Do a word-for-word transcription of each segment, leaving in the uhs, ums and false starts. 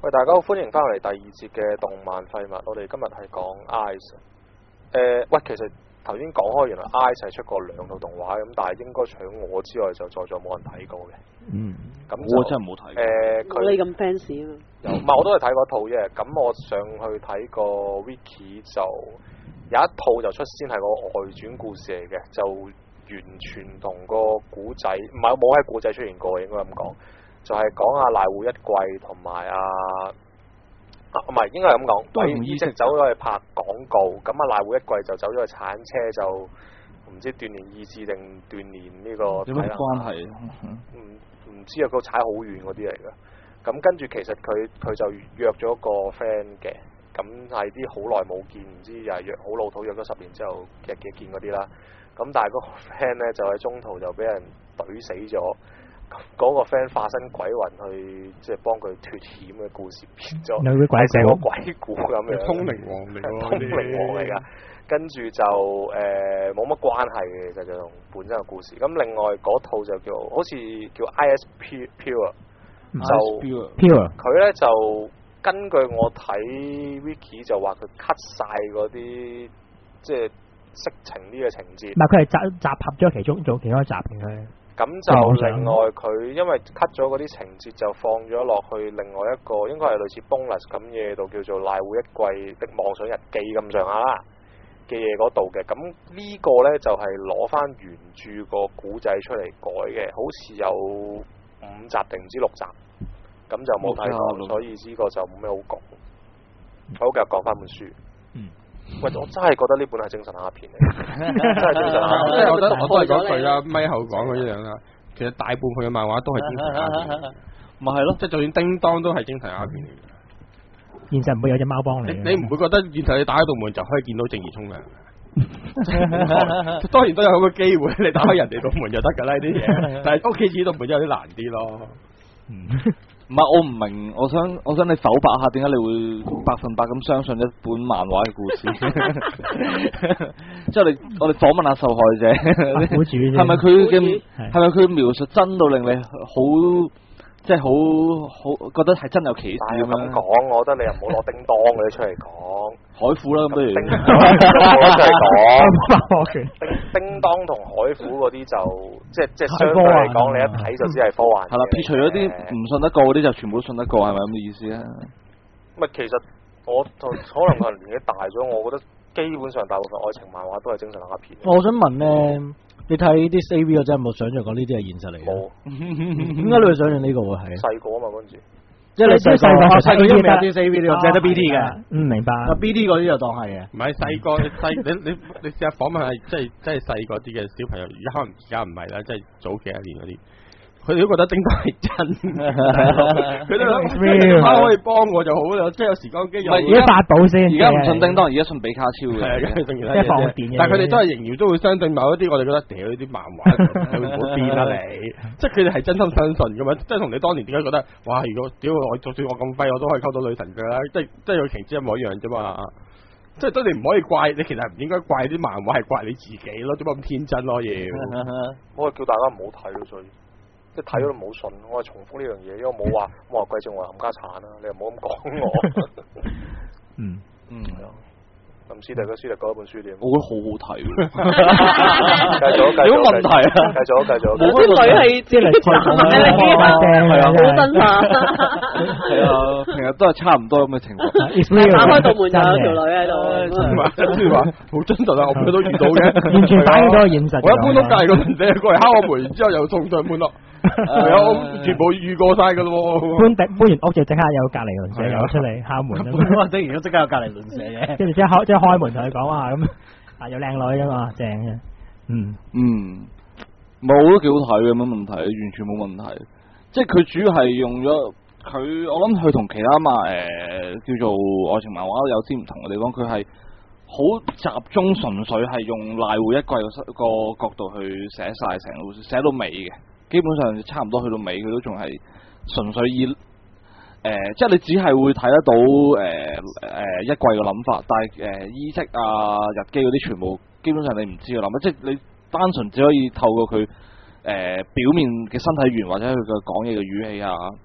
喂，大家好，歡迎翻嚟第二節嘅動漫廢物。我哋今日係講 Ice。誒、呃，喂，其實頭先講開，原來 Ice 係出過兩套動畫咁，但係應該除咗我之外，就在座冇人睇過嘅。 嗯， 咁我真係冇睇。 誒，佢你咁 fans 啊嘛？ 有，唔係我都係睇過一套啫。咁我上去睇個 Wiki 就有一套就出先係個外傳故事嚟嘅，就完全同個古仔唔係冇喺古仔出現過，應該咁講。就係講阿瀨戶一貴同埋阿啊唔係應該係咁講，都係伊直走咗去拍廣告，咁阿瀨戶一貴就走咗去鏟車，就唔知鍛鍊意志定鍛鍊呢個有咩關係？ 唔唔知啊，佢踩好遠嗰啲嚟㗎。咁跟住其實佢佢就約咗個 friend 嘅，咁係啲好耐冇見，唔知又係約好老土，約咗十年之後日嘅見嗰啲啦。咁但係嗰個 friend 咧就喺中途就俾人懟死咗。嗰個 friend 化身鬼魂去，即係幫佢脫險嘅故事變咗，係成個鬼故咁樣。通靈王嚟㗎，通靈王嚟㗎。跟住就誒冇乜關係嘅，其實就同本身嘅故事。咁另外嗰套就叫好似叫 I S Pure， 就 Pure 佢咧就根據我睇 Wiki 就話佢 cut 晒嗰啲即係色情呢個情節。 唔係佢係集集合咗其中做其中一集嘅佢。 咁就另外佢因為 cut 咗嗰啲情節就放咗落去另外一個應該係類似 bonus 咁嘢度，叫做瀨戶一貴的妄想日記咁上下啦嘅嘢嗰度嘅。咁呢個咧就係攞翻原著個古仔出嚟改嘅，好似有五集定唔知六集，咁就冇睇過，所以呢個就冇咩好講。好，繼續講翻本書。嗯。喂，我真係覺得呢本係精神鴉片嚟，真係精神鴉片。 即係我覺得我都係講句啦，咪後講嗰樣啦。其實大部分嘅漫畫都係精神鴉片，咪係咯，即係就算叮當都係精神鴉片嚟嘅。 現實唔會有隻貓幫你。 你唔會覺得現實你打開道門就可以見到正義沖涼？當然都有咁嘅機會，你打開人哋道門就得㗎啦呢啲嘢。但係屋企自己道門有啲難啲咯。 唔係我唔明，我想我想你剖白下點解你會百分百咁相信一本漫畫嘅故事？即係你我哋訪問下受害者，係咪佢嘅係咪佢描述真到令你好即係好好覺得係真有其事咁樣講？我覺得你又唔好攞叮當嗰啲出嚟講， 海虎啦咁不如。 叮當出嚟講，叮叮當同海虎嗰啲就即係即係相對嚟講，你一睇就知係科幻。 係啦，撇除咗啲唔信得過嗰啲，就全部都信得過，係咪咁嘅意思啊？ 咪其實我就可能係年紀大咗，我覺得基本上大部分愛情漫畫都係精神鴉片。 我想問咧，你睇啲 A V 我真係冇想象過呢啲係現實嚟嘅。 冇。 點解你會想象呢個會係？ 細個啊嘛嗰陣時。 即係你細個，細個已經未有啲 A V 呢個，淨係得 B T 嘅。 嗯，明白。 啊 B T 嗰啲就當係嘅。 唔係細個，細你你你試下訪問下，即係即係細個啲嘅小朋友，而家可能而家唔係啦，即係早幾一年嗰啲。佢哋都覺得叮當係真，佢哋諗叮當可以幫我就好啦，即係有時光機。 唔係而家法寶先， 而家唔信叮當，而家信比卡超嘅。 係啊， 即係放電嘅。 但係佢哋都係仍然都會相信某一啲，我哋覺得屌呢啲漫畫，你唔好變啦你。即係佢哋係真心相信㗎嘛，即係同你當年點解覺得哇？如果屌我就算我咁廢，我都可以溝到女神㗎啦，即係即係個情節一模一樣啫嘛。即係都你唔可以怪你，其實唔應該怪啲漫畫，係怪你自己咯，點解咁天真咯要？ 我係叫大家唔好睇咯，所以。即係睇咗都唔好信，我係重複呢樣嘢，因為我冇話我話貴正話冚家產啦，你又唔好咁講我。 嗯嗯，係啊。 咁師弟嗰師弟嗰一本書點？ 我覺得好好睇喎。 繼續繼續。有問題啊？繼續繼續。 啲女係自己扮嘅， 係啊， 好真啊！ 係啊，平日都係差唔多咁嘅情況。 打開道門就有條女喺度。 跟住話好真實啊！我每日都遇到嘅， 完全反映咗個現實。 我一般都隔離個鄰舍過嚟敲我門，然之後又送上門咯。係啊，我全部遇過晒噶咯。 搬搬完屋就即刻有隔離鄰舍又出嚟敲門。 搬完即即刻有隔離鄰舍嘅。 跟住即係開即係開門同佢講話咁啊，有靚女啊嘛，正嘅。嗯嗯，冇都幾好睇嘅，冇問題，完全冇問題。即係佢主要係用咗佢，我諗佢同其他嘛誒、呃、叫做愛情漫畫有啲唔同嘅地方，佢係好集中，純粹係用瀨戶一貴個角度去寫晒成路，寫到尾嘅。基本上差唔多去到尾，佢都仲係純粹以誒、呃，即係你只係會睇得到誒誒、呃呃、一季嘅諗法，但係誒衣飾啊、日記嗰啲全部基本上你唔知嘅諗法，即係你單純只可以透過佢誒、呃、表面嘅身體語言或者佢嘅講嘢嘅語氣啊，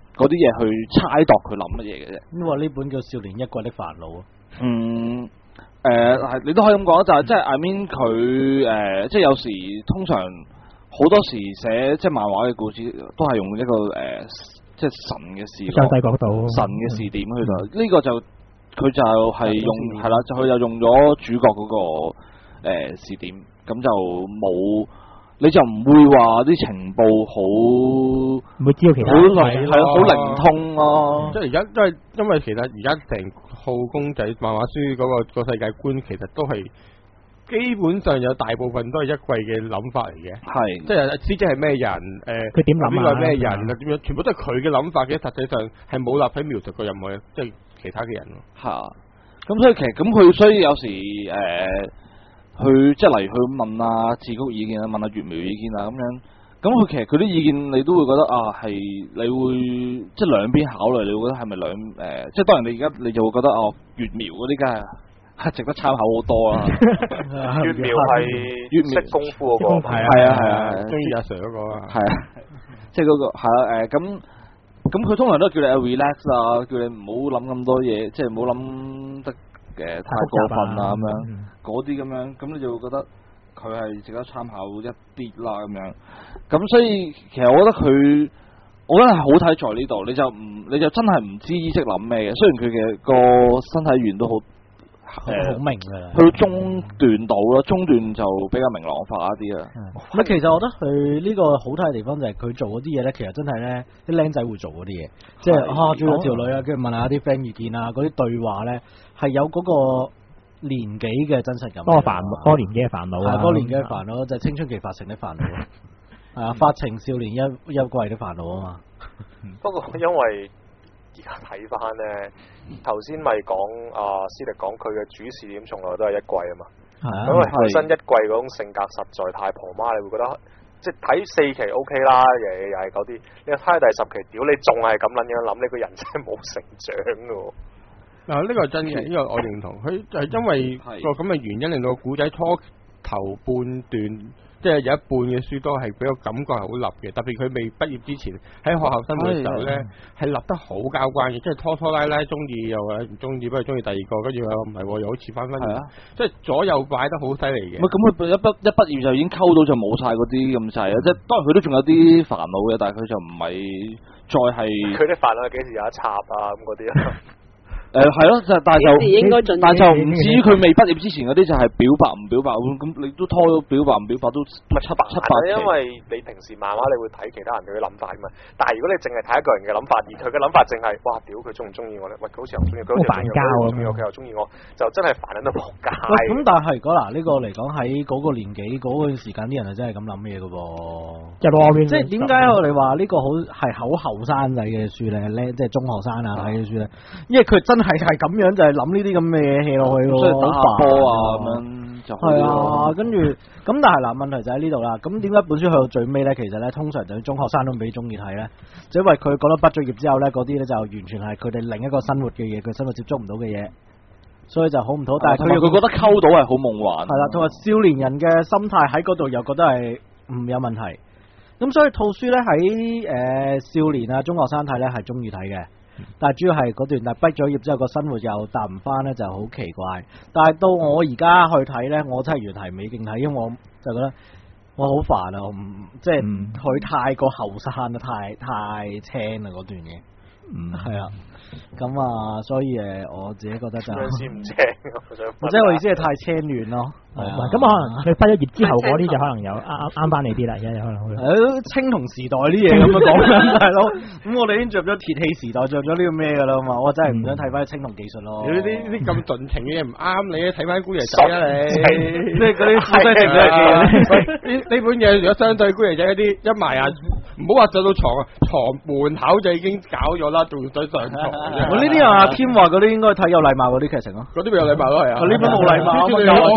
嗰啲嘢去猜度佢諗乜嘢嘅啫。 咁話呢本叫《少年一季的煩惱》啊。 嗯，誒、呃、係你都可以咁講，就係即係 I mean 佢誒，即係有時通常好多時寫即係漫畫嘅故事都係用一個誒、呃，即係神嘅視上帝角度， 神嘅視點去度。呢、嗯、個就佢就係用係啦，就佢就用咗主角嗰、那個誒、呃、視點，咁就冇。你就唔會話啲情報好， 唔會知道其他好係係好靈通咯。 即係而家都係因為其實而家成套公仔漫畫書嗰、那個、個世界觀，其實都係基本上有大部分都係一季嘅諗法嚟嘅。係，即係師姐係咩人？誒， 佢點諗啊？ 邊個係咩人啊？點樣？全部都係佢嘅諗法嘅。實際上係冇立體描述過任何即係其他嘅人咯。係， 咁所以其實咁佢所以有時誒。呃去即係例如去問啊自谷意見啊，問下月苗意見啊咁樣，咁佢其實佢啲意見你都會覺得啊係你會即係兩邊考慮，你會覺得係咪兩誒、呃？即係當然你而家你就會覺得哦月苗嗰啲梗係係值得參考好多啦。 月苗係月苗識功夫嗰個， 係啊係啊， 中意阿 Sir 嗰個啊，係啊， 即係嗰個係啊誒咁咁佢通常都叫你 relax 啊，叫你唔好諗咁多嘢，即係唔好諗得。嘅太過分啊咁樣，嗰啲咁樣，咁你就會覺得佢係值得參考一啲啦咁樣。咁所以其實我覺得佢，我覺得係好睇在呢度，你就唔，你就真係唔知意識諗咩嘅。雖然佢嘅個身體語言都好， 好、呃、明㗎。 去到中段度咯，中段就比較明朗化一啲啦。 咁其實我覺得佢呢個好睇嘅地方就係佢做嗰啲嘢咧，其實真係咧啲僆仔會做嗰啲嘢，即係啊追咗條女啊，跟住問下啲 friend 意見啊，嗰啲對話咧。係有嗰個年紀嘅真實感， 嗰個煩，嗰個年紀嘅煩惱啊， 嗰個年紀嘅煩惱就係青春期發情的煩惱，係啊，發情少年一一季的煩惱啊嘛。 不過因為而家睇翻咧，頭先咪講阿斯力講佢嘅主視點從來都係一季啊嘛， 係啊， 因為本身一季嗰種性格實在太婆媽，你會覺得即係睇四期 O K 啦，又又係嗰啲，你睇第十期，屌你仲係咁撚樣諗，你個人真係冇成長噶。 嗱，呢個係真嘅，呢個我認同。佢就係因為個咁嘅原因，令到個古仔初頭半段，即係有一半嘅書都係俾我感覺係好立嘅。特別佢未畢業之前喺學校生活嘅時候咧，係立得好交關嘅，即係拖拖拉拉，中意又話唔中意，不過中意第二個，跟住又唔係，又好似翻翻嚟，即係左右擺得好犀利嘅。 咁佢一畢一畢業就已經溝到就冇晒嗰啲咁滯啊！即係當然佢都仲有啲煩惱嘅，但係佢就唔係再係佢啲煩惱幾時有一插啊咁嗰啲啊。 誒係咯，就但係就但就唔至於佢未畢業之前嗰啲就係表白唔表白咁，你都拖咗表白唔表白都七七八七八期。因為你平時漫畫你會睇其他人嘅諗法㗎嘛，但係如果你淨係睇一個人嘅諗法，而佢嘅諗法淨係哇屌佢中唔中意我咧？喂佢好似又唔中意，佢好似又唔中意我，佢又中意我，就真係煩緊到仆街。 咁但係如果嗱呢個嚟講喺嗰個年紀嗰個時間啲人係真係咁諗嘢㗎噃。即係點解我哋話呢個好係好後生仔嘅書咧？咧即係中學生啊睇嘅書咧，因為佢真係係咁樣就係諗呢啲咁嘅嘢落去咯， 打波啊咁樣就係啊，跟住咁但係嗱問題就喺呢度啦。咁點解本書去到最尾咧？其實咧通常就中學生都唔俾中意睇咧，就因為佢覺得畢咗業之後咧，嗰啲咧就完全係佢哋另一個生活嘅嘢，佢生活接觸唔到嘅嘢，所以就好唔妥。但係佢佢覺得溝到係好夢幻。 係啦，同埋少年人嘅心態喺嗰度又覺得係唔有問題。咁所以套書咧喺誒少年啊中學生睇咧係中意睇嘅。但係主要係嗰段，但係畢咗業之後個生活又搭唔翻咧，就好奇怪。但係到我而家去睇咧，我真係原題未勁睇，因為我就覺得我好煩啊，我唔即係佢太過後生啊，太太青啦嗰段嘢。嗯，係啊。咁啊，所以誒，我自己覺得就先唔青， 我即係我意思係太青嫩咯。 係啊，咁可能佢畢咗業之後嗰啲就可能有啱啱啱翻你啲啦，而家可能會。 誒，青銅時代啲嘢咁樣講緊大佬，咁我哋已經着咗鐵器時代，着咗呢個咩噶啦嘛，我真係唔想睇翻青銅技術咯。 你呢啲呢啲咁盡情嘅嘢唔啱你，睇翻姑爺仔啊你，即係嗰啲夫妻情嘅嘢。呢呢本嘢如果相對姑爺仔嗰啲一埋啊，唔好話上到床啊，床門口就已經搞咗啦，仲想上床。 我呢啲阿添話嗰啲應該睇有禮貌嗰啲劇情咯， 嗰啲咪有禮貌咯係啊。 呢本冇禮貌， 未未有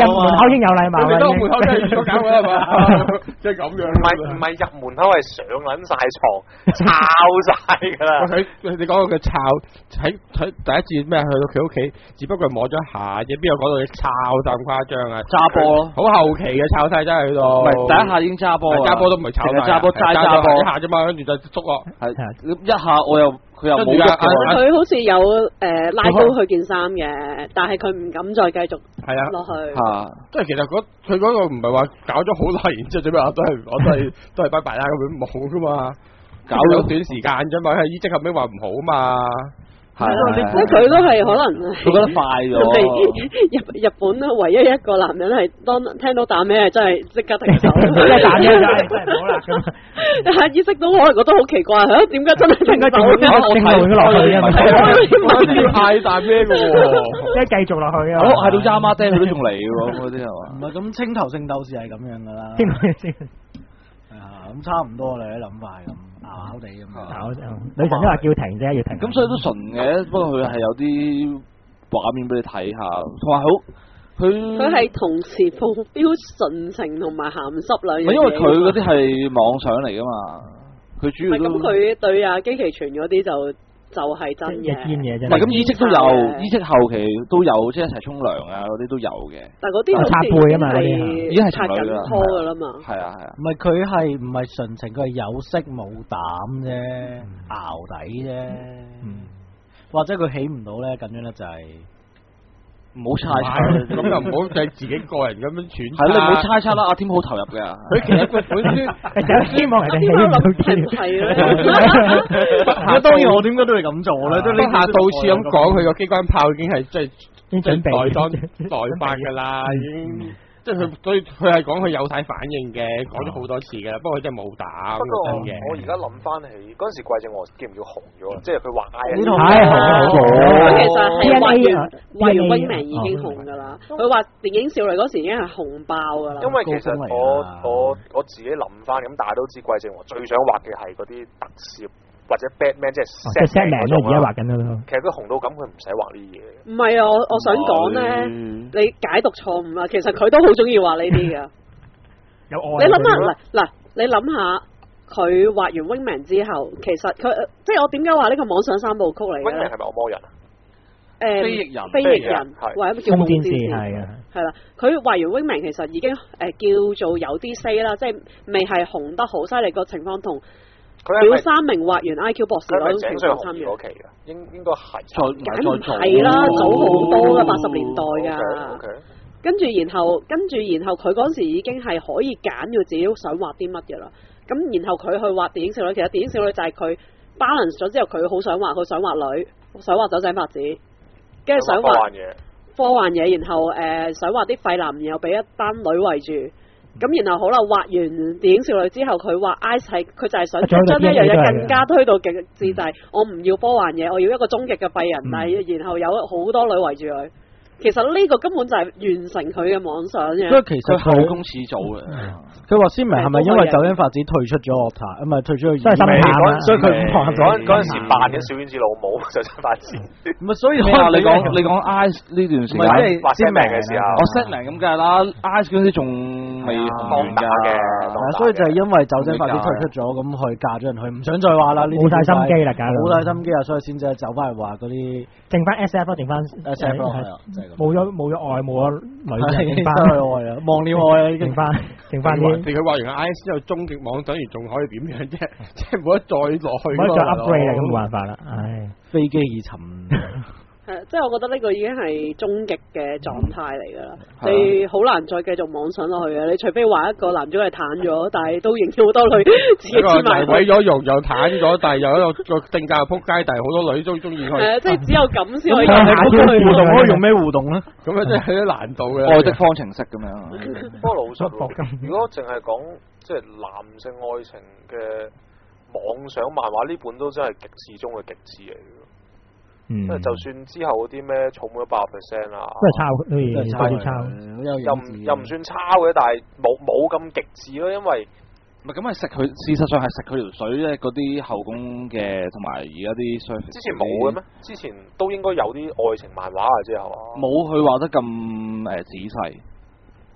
入門口已經有禮貌啦。 佢哋都門口真係預咗搞㗎係嘛？即係咁樣。 唔係唔係入門口係上撚晒床，抄晒㗎啦。 佢佢你講到佢抄喺喺第一次咩去到佢屋企，只不過摸咗一下啫，邊有講到你抄得咁誇張啊？ 揸波咯， 好後期嘅抄晒真係去到。 唔係第一下已經揸波啦， 揸波都唔係炒晒， 揸波齋揸波一下啫嘛，跟住就縮落。 係一下我又佢又冇喐佢嘅， 好似有誒拉高佢件衫嘅，但係佢唔敢再繼續係啊落去。 嚇， 即係其實嗰佢嗰個唔係話搞咗好耐，然之後最尾我都係我都係都係拜拜啦咁樣冇噶嘛，搞咗短時間啫嘛，係醫即後尾話唔好嘛。 係即係佢都係可能佢覺得快咗。 日日本咧唯一一個男人係當聽到彈咩真係即刻停手， 彈咩真係真係唔好啦咁。 下意識都可能覺得好奇怪，嚇點解真係停手嘅？ 正路咗落去啊！ 我都要嗌彈咩嘅喎？ 即係繼續落去啊！ 好係到揸媽爹佢都仲嚟喎，嗰啲係嘛？ 唔係咁青頭聖鬥士係咁樣噶啦。 邊個先？ 係啊，咁差唔多啦，啲諗法係咁拗拗地咁樣。 女神都話叫停啫，要停。 咁所以都純嘅，不過佢係有啲畫面俾你睇下，同埋好佢佢係同時放標純情同埋鹹濕兩樣嘢。 因為佢嗰啲係妄想嚟噶嘛，佢主要都咁佢對啊機器傳嗰啲就就係真嘅。 堅嘢啫。 唔係咁，意識都有，意識後期都有，即係一齊沖涼啊嗰啲都有嘅。 但係嗰啲擦背啊嘛，嗰啲已經係擦情侶㗎啦緊拖㗎啦嘛。 係啊係啊。 唔係佢係唔係純情，佢係有色冇膽啫，淆底啫。或者佢起唔到咧，咁樣咧就係唔好猜測， 咁又唔好就係自己個人咁樣揣測。 係你唔好猜測啦，阿添好投入嘅。 佢其實佢本身就希望人哋起唔到啲。 係咧。 咁當然我點解都會咁做咧？都呢下到處咁講，佢個機關炮已經係即係已經準備待當待發㗎啦，已經。即係佢，所以佢係講佢有晒反應嘅，講咗好多次嘅，不過佢真係冇打。 不過真嘅， 我而家諗翻起嗰陣時，季正和叫唔叫紅咗？即係佢畫 I 呢套係紅咗。 佢其實係畫完畫完 Wingman 已經紅㗎啦。佢畫電影少女嗰時已經係紅爆㗎啦。 因為其實我我我自己諗翻咁，大家都知季正和最想畫嘅係嗰啲特攝。或者 Batman 即係 set man 都而家畫緊㗎啦。 其實佢紅到咁，佢唔使畫呢啲嘢。 唔係啊，我我想講咧，你解讀錯誤啊。其實佢都好中意畫呢啲㗎。 有愛。 你諗下嗱嗱，你諗下佢畫完 Wingman 之後，其實佢即係我點解話呢個網上三部曲嚟嘅咧 ？Wingman 係咪惡魔人啊？ 誒， 飛翼人， 飛翼人或者叫夢戰士係啊。 係啦，佢畫完 Wingman 其實已經誒叫做有啲 say 啦，即係未係紅得好犀利個情況同。表三名畫完 I Q 博士嗰種情況參與， 嗰期嘅應應該係再梗唔係啦，早好多嘅八十年代㗎。 Okay, okay. 跟住然後跟住然後佢嗰時已經係可以揀要自己想畫啲乜嘅啦。咁然後佢去畫電影少女，其實電影少女就係佢 balance 咗之後，佢好想畫，佢想畫女，想畫酒井法子，跟住想畫科幻嘢，科幻嘢，然後誒、呃、想畫啲廢男，然後俾一班女圍住。咁然後好啦，畫完電影少女之後，佢畫 Ice 係佢就係想將呢一樣嘢更加推到極致，就係我唔要科幻嘢，我要一個終極嘅廢人，但係、嗯、然後有好多女圍住佢。其實呢個根本就係完成佢嘅妄想嘅。 所以其實佢後宮始祖嘅。 佢話先明係咪因為酒井法子退出咗樂壇，唔係退出去？ 所以心淡啦。 所以佢唔畫咗。 嗰陣時扮緊小丸子老母酒井法子。 唔係，所以你講你講你講 Ice 呢段時間， 畫先明嘅時候， 我 set 明咁梗係啦 ，Ice 嗰啲仲未紅完㗎嘅。 所以就係因為酒井法子退出咗，咁佢嫁咗人去，唔想再畫啦。 冇晒心機啦，搞到冇晒心機啊，所以先至走翻嚟畫嗰啲， 剩翻 S F 咯，剩翻 S F 咯，係啊，就係咁。 冇咗冇咗愛，冇咗女，剩翻愛啊，忘了愛啊，已經剩翻剩翻啲。 佢畫完 I S 之後，終極妄想完仲可以點樣啫？即係冇得再落去。 冇得再 upgrade 啦，咁冇辦法啦，唉， 飛機已沉。 係，即係我覺得呢個已經係終極嘅狀態嚟㗎啦。你好難再繼續妄想落去嘅。你除非話一個男主角係攤咗，但係都仍然好多女自己黐埋。 毀咗容又攤咗，但係又一個個性格又撲街，但係好多女都中意佢。 係啊，即係只有咁先可以。 互動可以用咩互動咧？ 咁啊，真係有啲難度嘅。 愛的方程式咁樣。 不過老實如果淨係講即係男性愛情嘅妄想漫畫，呢本都真係極致中嘅極致嚟嘅。即係、嗯、就算之後嗰啲咩草莓咗八十 percent 啊， 都係抄，都係抄啲抄， 又唔又唔算抄嘅，但係冇冇咁極致咯，因為唔係咁係食佢，事實上係食佢條水咧，嗰啲後宮嘅同埋而家啲 surface。 之前冇嘅咩？之前都應該有啲愛情漫畫嘅啫，係嘛？ 冇佢畫得咁誒、呃、仔細。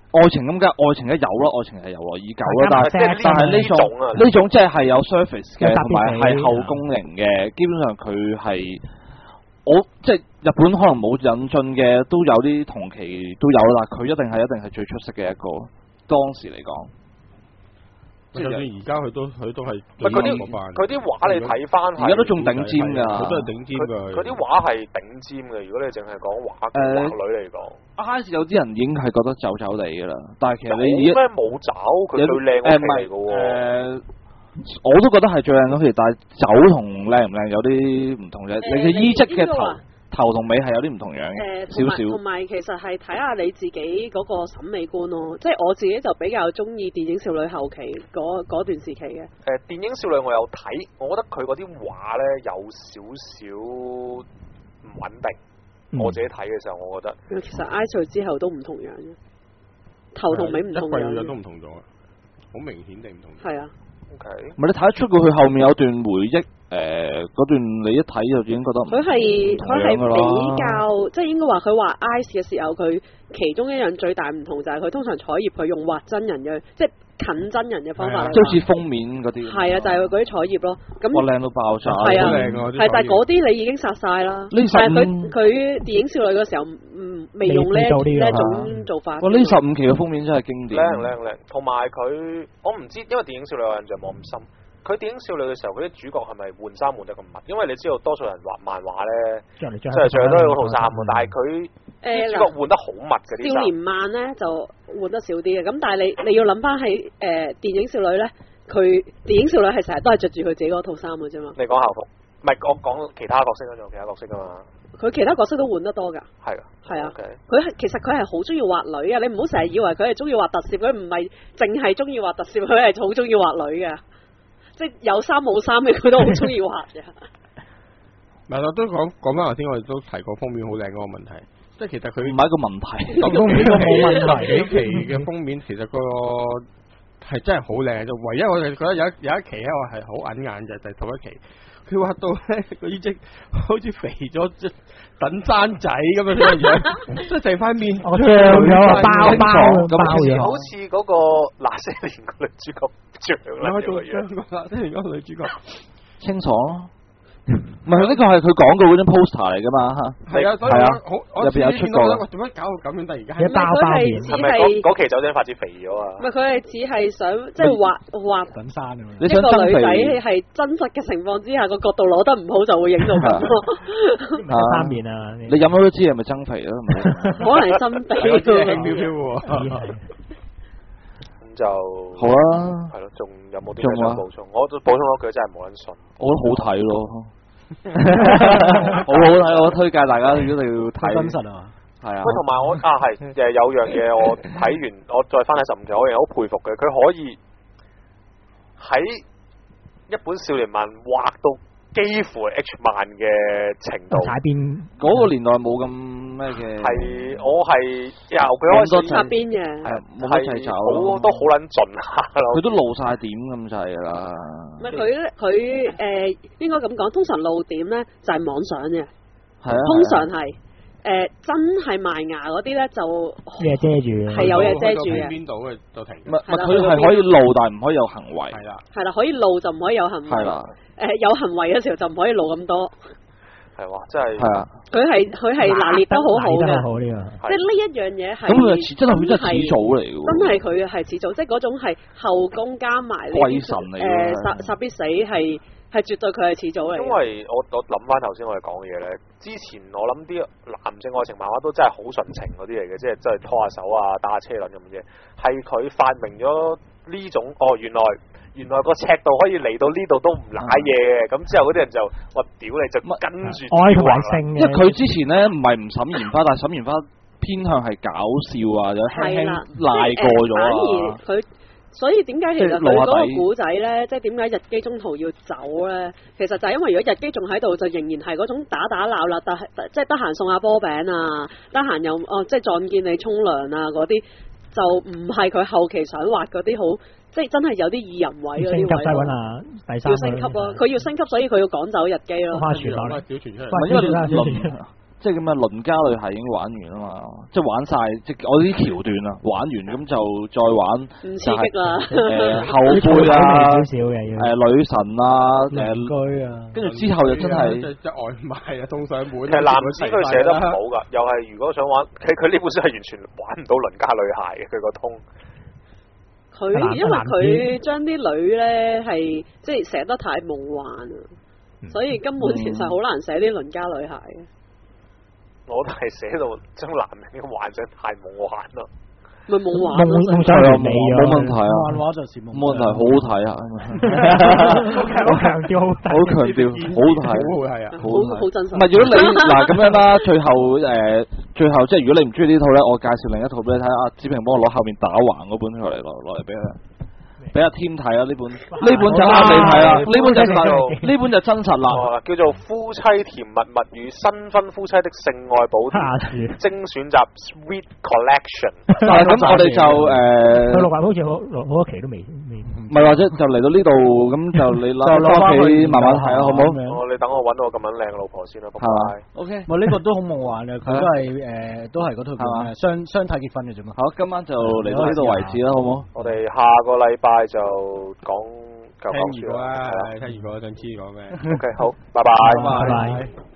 愛情咁梗係愛情梗係有啦，愛情係由來已久啦，但係即係呢但係呢種種啊呢種即係係有 surface 嘅， 有特別同埋係後宮型嘅，基本上佢係我即係日本可能冇引進嘅，都有啲同期都有啦，但係佢一定係一定係最出色嘅一個，當時嚟講。 就算而家佢都佢都係唔係佢啲佢啲畫你睇翻， 而家都仲頂尖㗎， 佢都係頂尖㗎。 佢啲畫係頂尖嘅。如果你淨係講畫畫女嚟講， 開始有啲人已經係覺得走走地㗎啦，但係其實你咩冇走，佢最靚嗰期嚟㗎喎。 我都覺得係最靚嗰期，但係走同靚唔靚有啲唔同嘅。你嘅衣質嘅頭頭同尾係有啲唔同樣嘅，少少。 同埋其實係睇下你自己嗰個審美觀咯。即係我自己就比較中意電影少女後期嗰嗰段時期嘅。誒、 呃，電影少女我有睇，我覺得佢嗰啲畫咧有少少唔穩定。嗯、我自己睇嘅時候，我覺得其實 I 歲之後都唔同樣嘅，頭同尾唔同樣。 一季都唔同咗，好明顯地唔同。 係啊。 OK， 唔係你睇得出佢佢後面有段回憶，誒、呃、嗰段你一睇就已經覺得佢係佢係比較，即係應該話佢畫 Ice 嘅時候，佢其中一樣最大唔同就係佢通常彩頁佢用畫真人嘅，即係近真人嘅方法， 即係好似封面嗰啲。係啊，就係佢嗰啲彩頁咯。咁哇，靚到爆炸！ 係啊，係，但係嗰啲你已經殺晒啦。但係佢佢電影少女嘅時候，唔未用呢呢一種做法。 哇！呢十五期嘅封面真係經典。 靚靚靚，同埋佢我唔知，因為電影少女我印象冇咁深。佢電影少女嘅時候，嗰啲主角係咪換衫換得咁密？因為你知道多數人畫漫畫咧，即係着都係嗰套衫喎。但係佢誒主角換得好密嘅啲衫。 少年漫咧就換得少啲嘅，咁但係你你要諗翻喺誒電影少女咧，佢電影少女係成日都係着住佢自己嗰套衫嘅啫嘛。 你講校服，唔係我講其他角色嗰種其他角色噶嘛？ 佢其他角色都換得多㗎。係啊，係啊。佢係其實佢係好中意畫女嘅，你唔好成日以為佢係中意畫特攝，佢唔係淨係中意畫特攝，佢係好中意畫女嘅。即係有衫冇衫嘅，佢都好中意畫嘅。 唔係，我都講講翻頭先，我哋都提過封面好靚嗰個問題。即係其實佢唔係一個問題， 封面都冇問題。幾期嘅封面其實個係真係好靚，就唯一我哋覺得有一有一期咧，我係好揞眼嘅，就係頭一期。佢畫到咧，嗰隻好似肥咗，即等生仔咁樣嘅樣，即係成塊面我脹咗，包包包嘢， 好似嗰個那些年個女主角脹啦，個樣。 那些年嗰個女主角清楚。唔係，呢個係佢廣告嗰張 poster 嚟噶嘛嚇。 係啊，所以好入邊有出過。 喂，點解搞到咁樣？但而家一包包面， 係咪嗰期酒精發至肥咗啊？ 唔係，佢係只係想即係畫畫等山啊！ 一個女仔係真實嘅情況之下，個角度攞得唔好就會影到咁咯。 三面啊！ 你飲咗都知係咪增肥啊？ 可能係心地輕飄飄喎。 就好啦， 係咯，仲有冇啲咩想補充？我補充一句，真係冇人信。 我覺得好睇咯。好好睇，我推介大家如果你要睇真實啊， 係啊。 喂，同埋我啊係誒有樣嘢我睇完，我再翻睇十五期，我仍然好佩服嘅，佢可以喺一本少年漫畫到幾乎係 H 漫嘅程度。 踩邊嗰個年代冇咁咩嘅。 係我係由佢開始擦邊嘅， 係冇乜齊走， 好都好撚盡下咯。 佢都露晒點咁滯㗎啦。 唔係佢咧，佢誒應該咁講，通常露點咧就係妄想嘅。 係啊。 通常係誒真係賣牙嗰啲咧就嘢遮住， 係有嘢遮住嘅。 邊度嘅就停。 唔係唔係，佢係可以露，但係唔可以有行為。 係啦。 係啦，可以露就唔可以有行為。 係啦。 誒有行為嘅時候就唔可以露咁多。 係哇，真係。 係啊。佢係佢係拿捏得好好嘅。 好呢個。 即係呢一樣嘢係。 咁佢係真係佢真係始祖嚟嘅喎。 真係佢係始祖，即係嗰種係後宮加埋呢啲。 貴神嚟嘅。 誒殺殺必死係。係絕對佢係始祖嚟。因為我我諗翻頭先我哋講嘅嘢咧，之前我諗啲男性愛情漫畫都真係好純情嗰啲嚟嘅，即係真係拖下手啊、打下車輪咁嘅嘢。係佢發明咗呢種哦，原來原來個尺度可以嚟到呢度都唔瀨嘢嘅，咁、嗯、之後嗰啲人就我屌你就跟住愛同性嘅。 因為佢之前咧唔係唔審研花，但係審研花偏向係搞笑啊，有輕輕賴過咗啊。 佢所以點解其實佢嗰個古仔咧，即係點解日基中途要走咧？其實就係因為如果日基仲喺度，就仍然係嗰種打打鬧鬧，但係即係得閒送下波餅啊，得閒又哦即係撞見你沖涼啊嗰啲，就唔係佢後期想畫嗰啲好，即係真係有啲意淫位嗰啲位。升級再揾下第三。要升級咯，佢要升級，所以佢要趕走日基咯。 花傳落嚟，小傳出嚟。 因為輪即係咁嘅鄰家女孩已經玩完啊嘛，即係玩晒，即係我啲橋段啊，玩完咁就再玩唔刺激啦。 誒後輩啊， 少少嘅要誒女神啊，誒鄰居啊， 跟住之後就真係即即外賣啊，送上門。 其實男子佢寫得唔好㗎，又係如果想玩，佢佢呢本書係完全玩唔到鄰家女孩嘅，佢個通。 佢因為佢將啲女咧係即係寫得太夢幻啊，所以根本其實好難寫啲鄰家女孩嘅。 我都係寫到將男人嘅幻想太夢幻咯。 咪夢幻夢夢想完美咗， 冇問題啊， 漫畫就是夢， 冇問題，好好睇啊， 好強調好睇， 好強調，好睇， 好係啊， 好好真實。 唔係如果你嗱咁樣啦，最後誒，最後即係如果你唔中意呢套咧，我介紹另一套俾你睇，阿子平幫我攞後面打橫嗰本出嚟，攞攞嚟俾佢。俾阿添睇啊！呢本呢本就啱你睇啦，呢本就實，呢本就真實啦。 叫做《夫妻甜蜜蜜與新婚夫妻的性愛寶典精選集 Sweet Collection》。 咁我哋就誒， 佢錄埋好似好好多期都未未。 唔係或者就嚟到呢度，咁就你攞翻屋企慢慢睇啊，好唔好？ 我你等我揾到我咁樣靚嘅老婆先啦，拜拜。 O K， 唔係呢個都好夢幻嘅，佢都係誒都係嗰套叫咩？雙雙體結婚嘅啫嘛。 好，今晚就嚟到呢度為止啦，好唔好？ 我哋下個禮拜就講舊講書聽如果啦，聽如果想知講咩 ？O K，好，拜拜。 拜拜。